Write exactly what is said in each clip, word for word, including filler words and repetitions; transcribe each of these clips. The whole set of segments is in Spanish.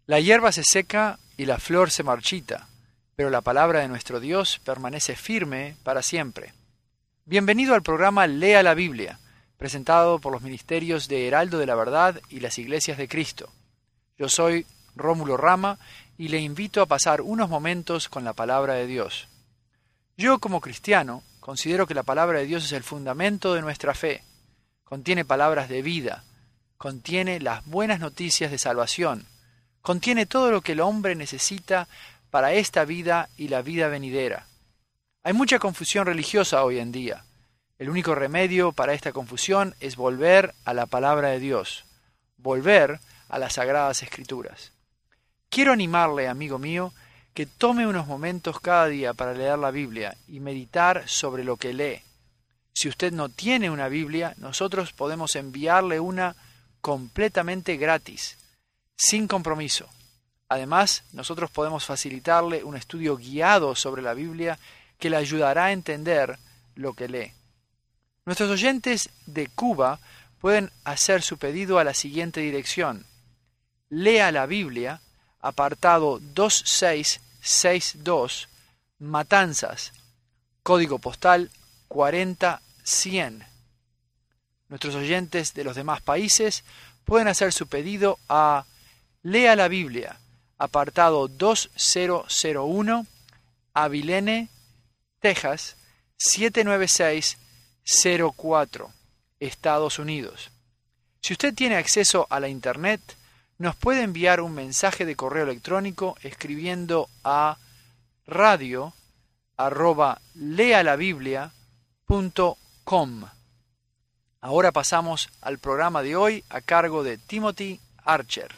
La hierba se seca y la flor se marchita, pero la palabra de nuestro Dios permanece firme para siempre. Bienvenido al programa Lea la Biblia, presentado por los ministerios de Heraldo de la Verdad y las Iglesias de Cristo. Yo soy Rómulo Rama y le invito a pasar unos momentos con la palabra de Dios. Yo, como cristiano, considero que la palabra de Dios es el fundamento de nuestra fe. Contiene palabras de vida, contiene las buenas noticias de salvación, contiene todo lo que el hombre necesita para esta vida y la vida venidera. Hay mucha confusión religiosa hoy en día. El único remedio para esta confusión es volver a la palabra de Dios, volver a las Sagradas Escrituras. Quiero animarle, amigo mío, que tome unos momentos cada día para leer la Biblia y meditar sobre lo que lee. Si usted no tiene una Biblia, nosotros podemos enviarle una completamente gratis, sin compromiso. Además, nosotros podemos facilitarle un estudio guiado sobre la Biblia que le ayudará a entender lo que lee. Nuestros oyentes de Cuba pueden hacer su pedido a la siguiente dirección: Lea la Biblia, apartado dos seis seis dos, Matanzas, código postal cuarenta cien. Nuestros oyentes de los demás países pueden hacer su pedido a Lea la Biblia, apartado dos cero cero uno, Abilene, Texas, siete nueve seis cero cuatro, Estados Unidos. Si usted tiene acceso a la Internet, nos puede enviar un mensaje de correo electrónico escribiendo a radio arroba lealabiblia punto com. Ahora pasamos al programa de hoy a cargo de Timothy Archer.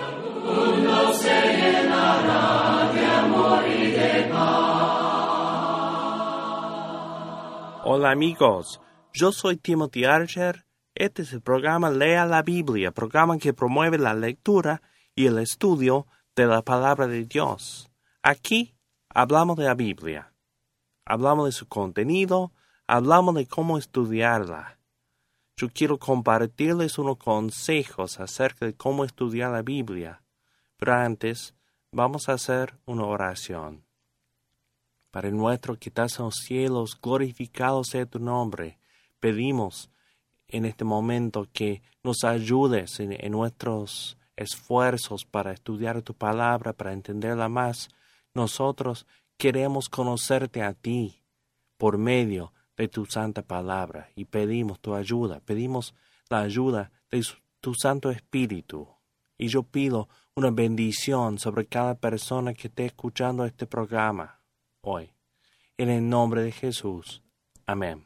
Hola amigos, yo soy Timothy Archer. Este es el programa Lea la Biblia, programa que promueve la lectura y el estudio de la palabra de Dios. Aquí hablamos de la Biblia, hablamos de su contenido, hablamos de cómo estudiarla. Yo quiero compartirles unos consejos acerca de cómo estudiar la Biblia, pero antes vamos a hacer una oración. Padre nuestro que estás en los cielos, glorificado sea tu nombre. Pedimos en este momento que nos ayudes en, en nuestros esfuerzos para estudiar tu palabra, para entenderla más. Nosotros queremos conocerte a ti por medio de tu santa palabra y pedimos tu ayuda, pedimos la ayuda de tu Santo Espíritu. Y yo pido una bendición sobre cada persona que esté escuchando este programa hoy. En el nombre de Jesús. Amén.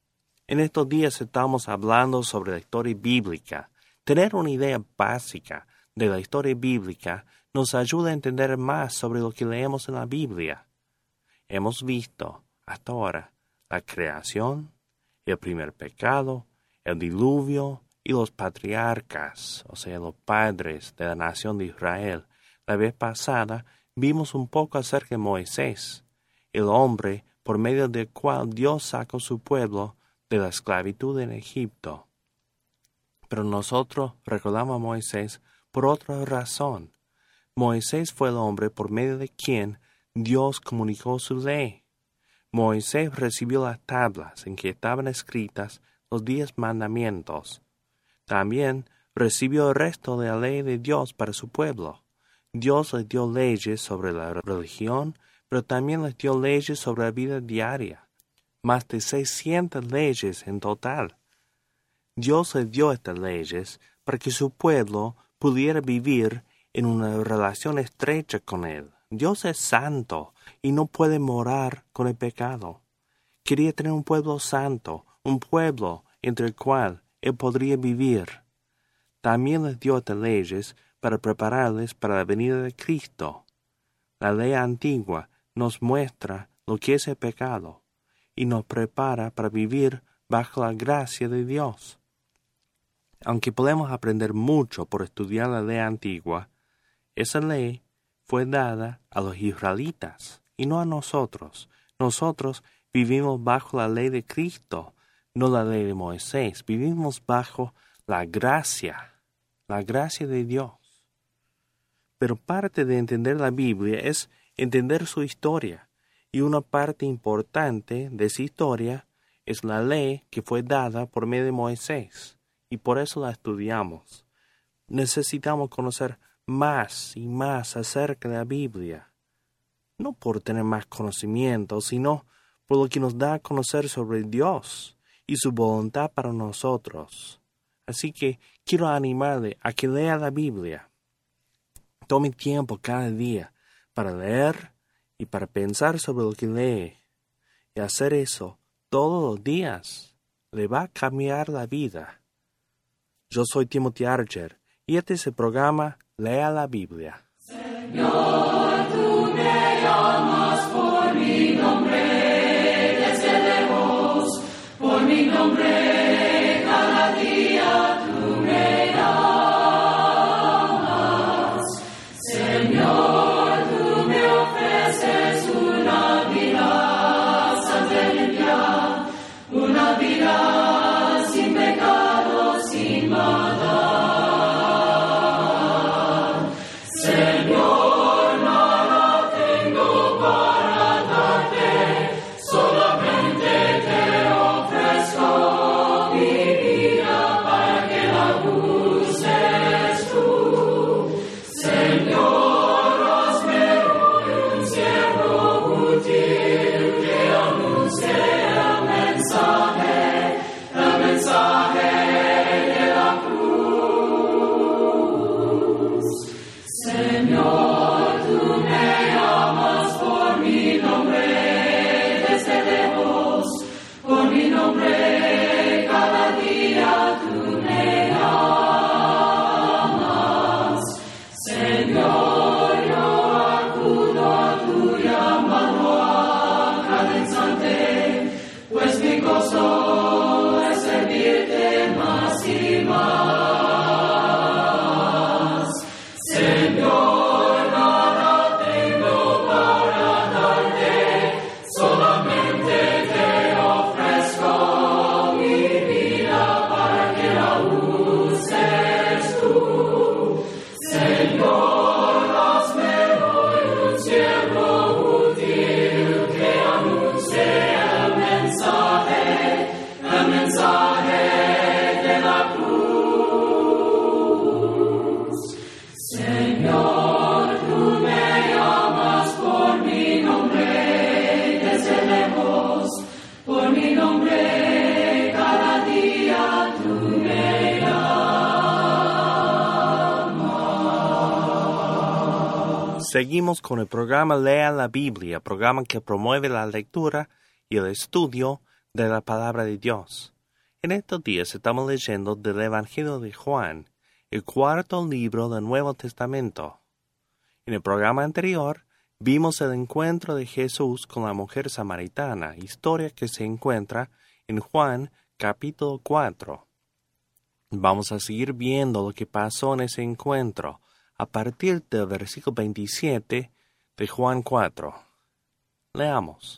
En estos días estamos hablando sobre la historia bíblica. Tener una idea básica de la historia bíblica nos ayuda a entender más sobre lo que leemos en la Biblia. Hemos visto hasta ahora la creación, el primer pecado, el diluvio y los patriarcas, o sea, los padres de la nación de Israel. La vez pasada vimos un poco acerca de Moisés, el hombre por medio del cual Dios sacó su pueblo de la esclavitud en Egipto. Pero nosotros recordamos a Moisés por otra razón. Moisés fue el hombre por medio de quien Dios comunicó su ley. Moisés recibió las tablas en que estaban escritas los diez mandamientos. También recibió el resto de la ley de Dios para su pueblo. Dios les dio leyes sobre la religión, pero también les dio leyes sobre la vida diaria. Más de seiscientas leyes en total. Dios les dio estas leyes para que su pueblo pudiera vivir en una relación estrecha con Él. Dios es santo y no puede morar con el pecado. Quería tener un pueblo santo, un pueblo entre el cual Él podría vivir. También les dio estas leyes para prepararles para la venida de Cristo. La ley antigua nos muestra lo que es el pecado y nos prepara para vivir bajo la gracia de Dios. Aunque podemos aprender mucho por estudiar la ley antigua, esa ley fue dada a los israelitas y no a nosotros. Nosotros vivimos bajo la ley de Cristo, no la ley de Moisés. Vivimos bajo la gracia, la gracia de Dios. pero parte de entender la Biblia es entender su historia, y una parte importante de esa historia es la ley que fue dada por medio de Moisés, y por eso la estudiamos. Necesitamos conocer más y más acerca de la Biblia, no por tener más conocimiento, sino por lo que nos da a conocer sobre Dios y su voluntad para nosotros. Así que quiero animarle a que lea la Biblia. Tome tiempo cada día para leer y para pensar sobre lo que lee. Y hacer eso todos los días le va a cambiar la vida. Yo soy Timothy Archer y este es el programa Lea la Biblia. Señor, tú me llamas por mi nombre desde lejos, por mi nombre cada día tú me llamas. Señor, tú me ofreces una vida santa y limpia, una vida sin pecado, sin maldad. Señor, nada tengo para darte, solamente te ofrezco mi vida para que la uses tú. Señor, hazme hoy un siervo útil que anuncie el mensaje, el mensaje de la cruz. Señor, tú me llamas por mi nombre desde lejos, por mi nombre cada día tú me llamas. Señor, yo acudo a tu llamado a cada instante, pues mi gozo es servirte más y más. Señor, nada tengo para darte, solamente te ofrezco mi vida para que la uses tú. Señor, hazme hoy un siervo útil que anuncie el mensaje, el mensaje de la cruz. Señor, tú me llamas por mi nombre desde lejos, por mi nombre cada día tú me llamas. Seguimos con el programa Lea la Biblia, programa que promueve la lectura y el estudio de la palabra de Dios. En estos días estamos leyendo del Evangelio de Juan, el cuarto libro del Nuevo Testamento. En el programa anterior vimos el encuentro de Jesús con la mujer samaritana, historia que se encuentra en Juan capítulo cuatro. Vamos a seguir viendo lo que pasó en ese encuentro a partir del versículo veintisiete de Juan cuatro. Leamos.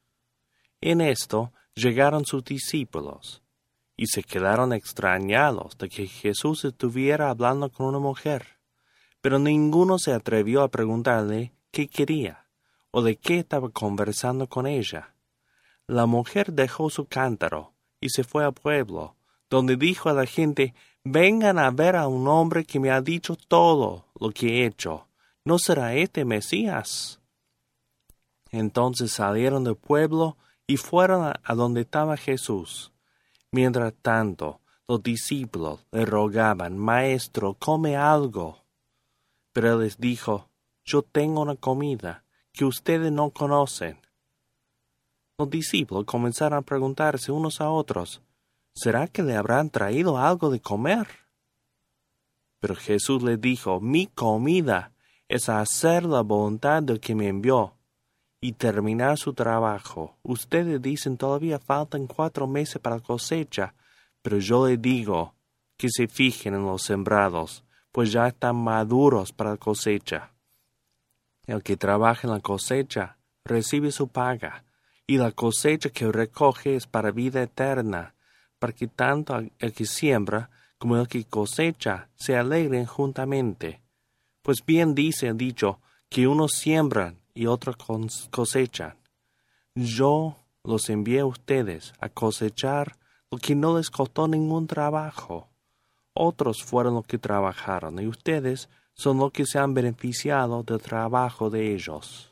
En esto llegaron sus discípulos y se quedaron extrañados de que Jesús estuviera hablando con una mujer, pero ninguno se atrevió a preguntarle qué quería o de qué estaba conversando con ella. La mujer dejó su cántaro y se fue al pueblo, donde dijo a la gente: vengan a ver a un hombre que me ha dicho todo lo que he hecho. ¿No será este Mesías? Entonces salieron del pueblo y fueron a, a donde estaba Jesús. Mientras tanto, los discípulos le rogaban: Maestro, come algo. Pero él les dijo: yo tengo una comida que ustedes no conocen. Los discípulos comenzaron a preguntarse unos a otros: ¿será que le habrán traído algo de comer? Pero Jesús les dijo: mi comida es hacer la voluntad del que me envió y terminar su trabajo. Ustedes dicen: todavía faltan cuatro meses para la cosecha, pero yo les digo que se fijen en los sembrados, pues ya están maduros para la cosecha. El que trabaja en la cosecha recibe su paga, y la cosecha que recoge es para vida eterna, para que tanto el que siembra como el que cosecha se alegren juntamente. Pues bien dice el dicho, que unos siembran y otros cosechan. Yo los envié a ustedes a cosechar lo que no les costó ningún trabajo. Otros fueron los que trabajaron, y ustedes son los que se han beneficiado del trabajo de ellos.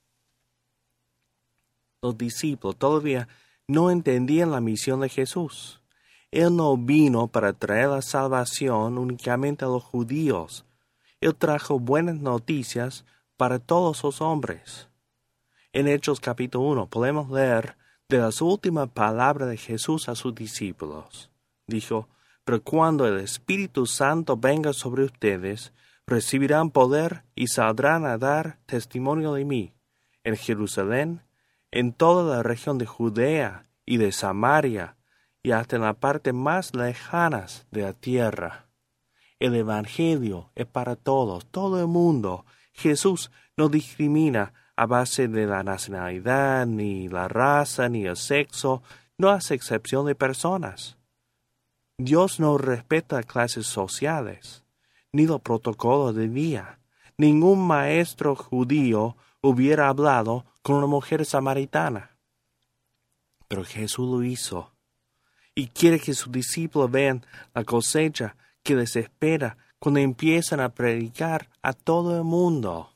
Los discípulos todavía no entendían la misión de Jesús. Él no vino para traer la salvación únicamente a los judíos. Él trajo buenas noticias para todos los hombres. En Hechos capítulo uno podemos leer de las últimas palabras de Jesús a sus discípulos. Dijo, pero cuando el Espíritu Santo venga sobre ustedes, recibirán poder y saldrán a dar testimonio de mí, en Jerusalén, en toda la región de Judea y de Samaria, y hasta en la parte más lejanas de la tierra. El Evangelio es para todos, todo el mundo. Jesús no discrimina a base de la nacionalidad, ni la raza, ni el sexo, no hace excepción de personas. Dios no respeta clases sociales, ni los protocolos de día. Ningún maestro judío hubiera hablado con una mujer samaritana. Pero Jesús lo hizo, y quiere que sus discípulos vean la cosecha que les espera cuando empiezan a predicar a todo el mundo.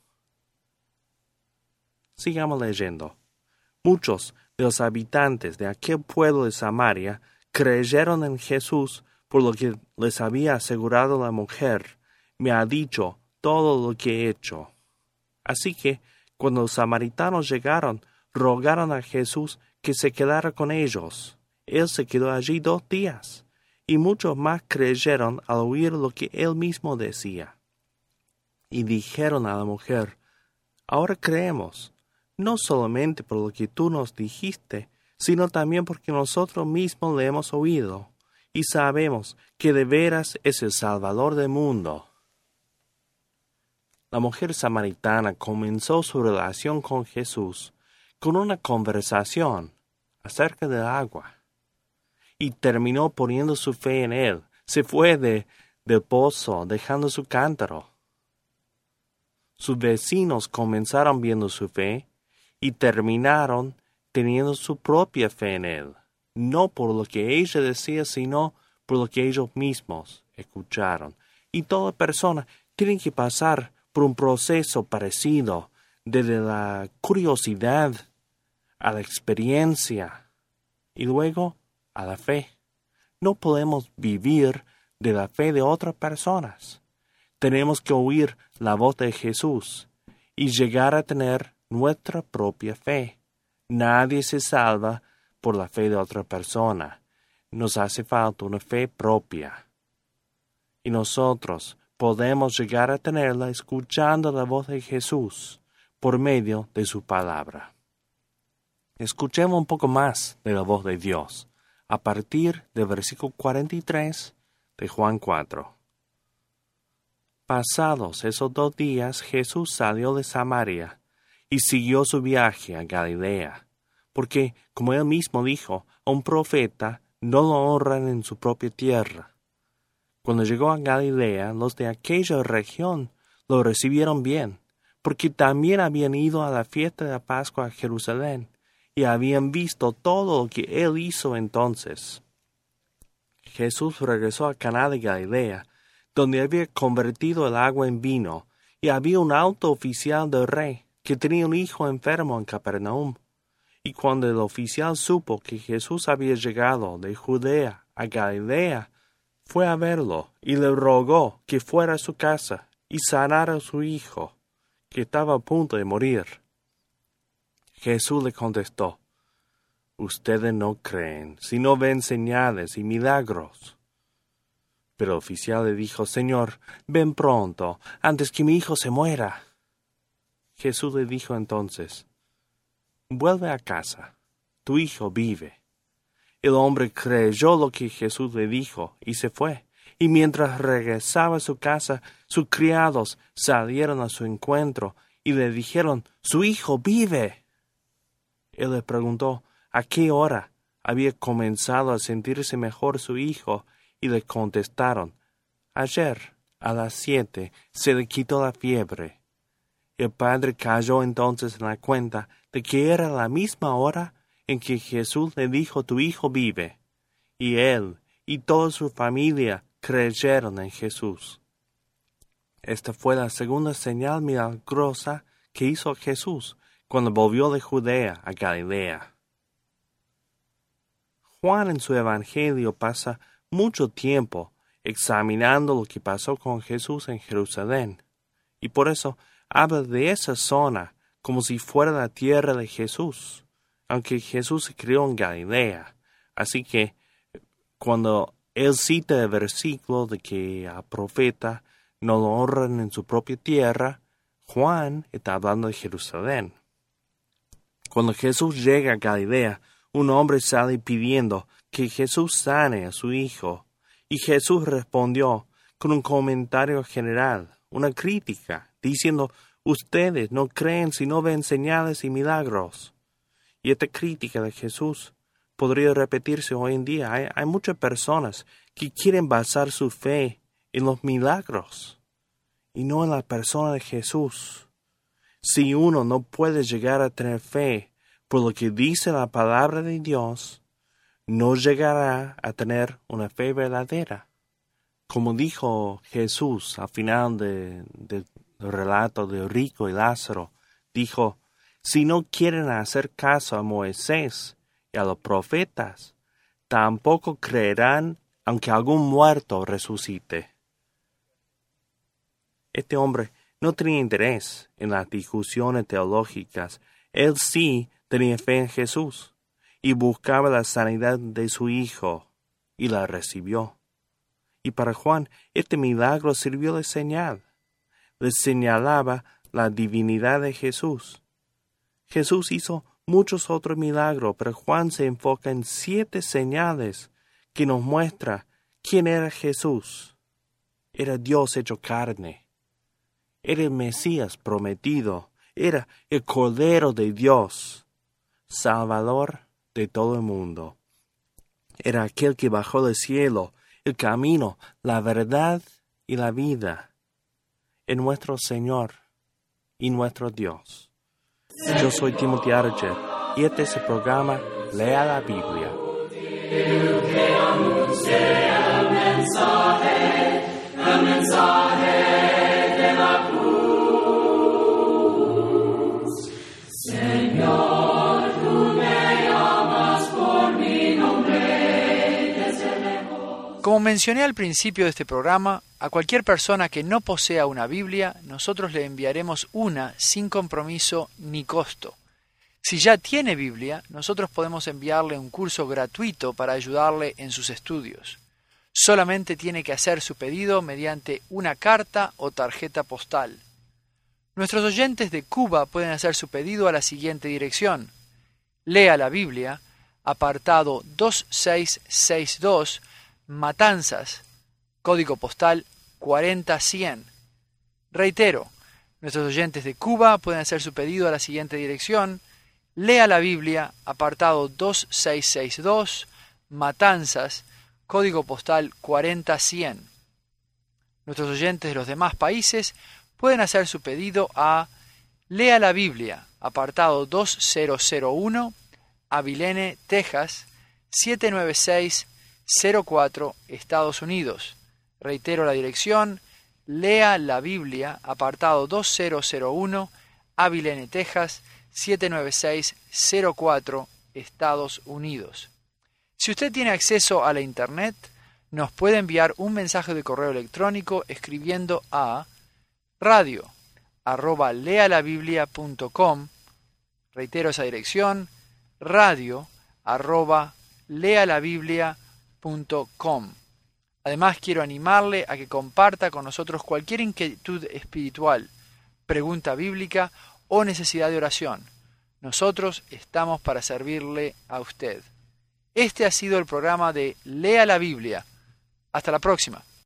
Sigamos leyendo. Muchos de los habitantes de aquel pueblo de Samaria creyeron en Jesús por lo que les había asegurado la mujer. Me ha dicho todo lo que he hecho. Así que, cuando los samaritanos llegaron, rogaron a Jesús que se quedara con ellos. Él se quedó allí dos días, y muchos más creyeron al oír lo que él mismo decía. Y dijeron a la mujer, ahora creemos, no solamente por lo que tú nos dijiste, sino también porque nosotros mismos le hemos oído, y sabemos que de veras es el Salvador del mundo. La mujer samaritana comenzó su relación con Jesús con una conversación acerca del agua, y terminó poniendo su fe en él. Se fue de, del pozo, dejando su cántaro. Sus vecinos comenzaron viendo su fe y terminaron teniendo su propia fe en él, no por lo que ella decía, sino por lo que ellos mismos escucharon. Y toda persona tiene que pasar por un proceso parecido, desde la curiosidad a la experiencia y luego a la fe. No podemos vivir de la fe de otras personas. Tenemos que oír la voz de Jesús y llegar a tener nuestra propia fe. Nadie se salva por la fe de otra persona. Nos hace falta una fe propia. Y nosotros podemos llegar a tenerla escuchando la voz de Jesús por medio de su palabra. Escuchemos un poco más de la voz de Dios a partir del versículo cuarenta y tres de Juan cuatro. Pasados esos dos días, Jesús salió de Samaria y siguió su viaje a Galilea, porque, como él mismo dijo, a un profeta no lo honran en su propia tierra. Cuando llegó a Galilea, los de aquella región lo recibieron bien, porque también habían ido a la fiesta de la Pascua a Jerusalén, y habían visto todo lo que él hizo entonces. Jesús regresó a Caná de Galilea, donde había convertido el agua en vino, y había un alto oficial del rey, que tenía un hijo enfermo en Capernaum. Y cuando el oficial supo que Jesús había llegado de Judea a Galilea, fue a verlo, y le rogó que fuera a su casa, y sanara a su hijo, que estaba a punto de morir. Jesús le contestó, ustedes no creen, si no ven señales y milagros. Pero el oficial le dijo, Señor, ven pronto, antes que mi hijo se muera. Jesús le dijo entonces, vuelve a casa, tu hijo vive. El hombre creyó lo que Jesús le dijo y se fue. Y mientras regresaba a su casa, sus criados salieron a su encuentro y le dijeron, su hijo vive. Él le preguntó a qué hora había comenzado a sentirse mejor su hijo, y le contestaron, ayer, A las siete se le quitó la fiebre. El padre cayó entonces en la cuenta de que era la misma hora en que Jesús le dijo: tu hijo vive. Y él y toda su familia creyeron en Jesús. Esta fue la segunda señal milagrosa que hizo Jesús cuando volvió de Judea a Galilea. Juan en su Evangelio pasa mucho tiempo examinando lo que pasó con Jesús en Jerusalén, y por eso habla de esa zona como si fuera la tierra de Jesús, aunque Jesús se crió en Galilea. Así que cuando él cita el versículo de que al profeta no lo honran en su propia tierra, Juan está hablando de Jerusalén. Cuando Jesús llega a Galilea, un hombre sale pidiendo que Jesús sane a su hijo, y Jesús respondió con un comentario general, una crítica, diciendo: ustedes no creen si no ven señales y milagros. Y esta crítica de Jesús podría repetirse hoy en día. Hay, hay muchas personas que quieren basar su fe en los milagros y no en la persona de Jesús. Si uno no puede llegar a tener fe por lo que dice la palabra de Dios, no llegará a tener una fe verdadera. Como dijo Jesús al final de, del relato de Rico y Lázaro, dijo: si no quieren hacer caso a Moisés y a los profetas, tampoco creerán aunque algún muerto resucite. Este hombre no tenía interés en las discusiones teológicas. Él sí tenía fe en Jesús y buscaba la sanidad de su hijo, y la recibió. Y para Juan, este milagro sirvió de señal. Le señalaba la divinidad de Jesús. Jesús hizo muchos otros milagros, pero Juan se enfoca en siete señales que nos muestra quién era Jesús. Era Dios hecho carne. Era el Mesías prometido. Era el Cordero de Dios, Salvador de todo el mundo. Era aquel que bajó del cielo, el camino, la verdad y la vida. Es nuestro Señor y nuestro Dios. Yo soy Timothy Archer y este es el programa Lea la Biblia. El que anuncia el mensaje, el mensaje de la cruz. Señor, tú me llamas por mi nombre desde lejos. Como mencioné al principio de este programa, a cualquier persona que no posea una Biblia, nosotros le enviaremos una sin compromiso ni costo. Si ya tiene Biblia, nosotros podemos enviarle un curso gratuito para ayudarle en sus estudios. Solamente tiene que hacer su pedido mediante una carta o tarjeta postal. Nuestros oyentes de Cuba pueden hacer su pedido a la siguiente dirección: Lea la Biblia, apartado dos seis seis dos, Matanzas, código postal cuarenta cien. Reitero, nuestros oyentes de Cuba pueden hacer su pedido a la siguiente dirección: Lea la Biblia, apartado dos seis seis dos, Matanzas, código postal cuarenta cien. Nuestros oyentes de los demás países pueden hacer su pedido a Lea la Biblia, apartado dos mil uno, Abilene, Texas, siete nueve seis cero cuatro, Estados Unidos. Reitero la dirección: Lea la Biblia, apartado dos mil uno, Abilene, Texas, siete nueve seis cero cuatro, Estados Unidos. Si usted tiene acceso a la Internet, nos puede enviar un mensaje de correo electrónico escribiendo a radio arroba lealabiblia punto com. Reitero esa dirección: radio arroba lealabiblia punto com. Además, quiero animarle a que comparta con nosotros cualquier inquietud espiritual, pregunta bíblica o necesidad de oración. Nosotros estamos para servirle a usted. Este ha sido el programa de Lea la Biblia. Hasta la próxima.